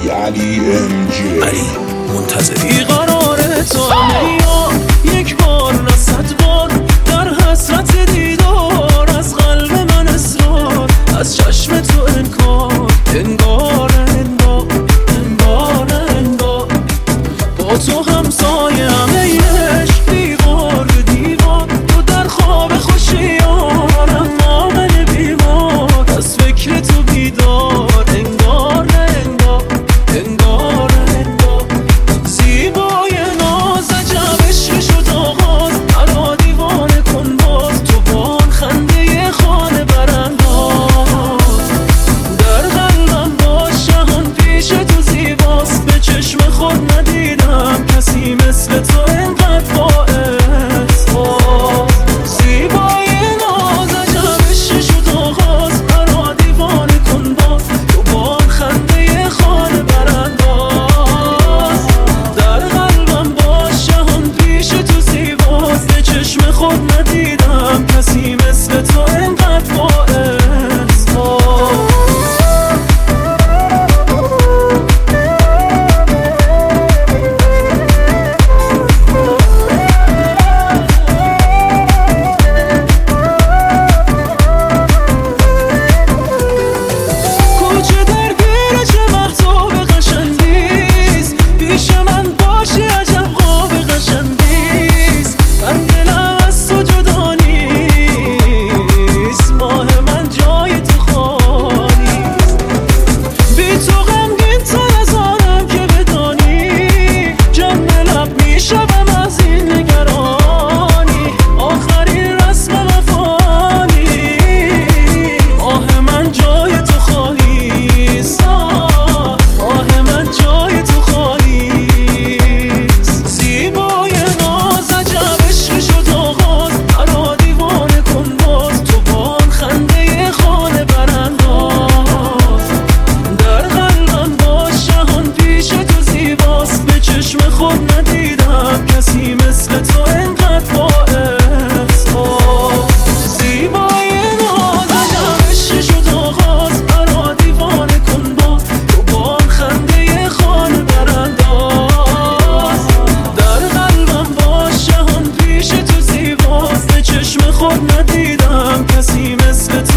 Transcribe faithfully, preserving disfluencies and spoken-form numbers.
علی ام جی علی منتظری بیقرار تو یا یک بار نه صد بار در حسرت دیدار از قلب من اصرار از چشم تو انکار انگار انگار انگار انگار با تو همسایه همه عشق دیوار به دیوار تو در خواب خوشیارم معامل بیمار از فکر تو بیدار انگار انگار انگار انگار زیبای ناز عجبش شد آغاز مرا دیوانه کن باز تو با آن خنده خانه برانداز در قلبم باش جهان پیش تو زیباست به چشم خود ندیدم کسی مثل تو اینقدر باعث زیبای ناز عجبش شد آغاز مرا دیوانه کن باز تو با آن خنده خانه برانداز در قلبم باش جهان پیش تو زیباست به چشم خود ندیدم کسی مثل تو اینقدر باعث کوچه درگیر چه محتاب قشنگیست پیش من باشی عجب خواب قشنگیست من دلم از تو جدا نیست ماه من جای تو خالیست بی تو غمگین تر از آنم که بدانی جمع لب میشوم از این نگرانی آخرین رسم وفانی آه من جای تو خالیست آه من جای تو خالیست زیبای ناز عجبش شد آغاز مرا دیوانه کن باز تو با آن خنده خانه برانداز در قلبم باش جهان پیش تو زیباست به چشم خود ندیدم کسی مثل تو اینقدر باعث زیبای ناز عجبش شد آغاز مرا دیوانه کن باز تو با آن خنده خانه برانداز در قلبم باش جهان پیش تو زیباست به چشم خود ندیدم کسی مثل تو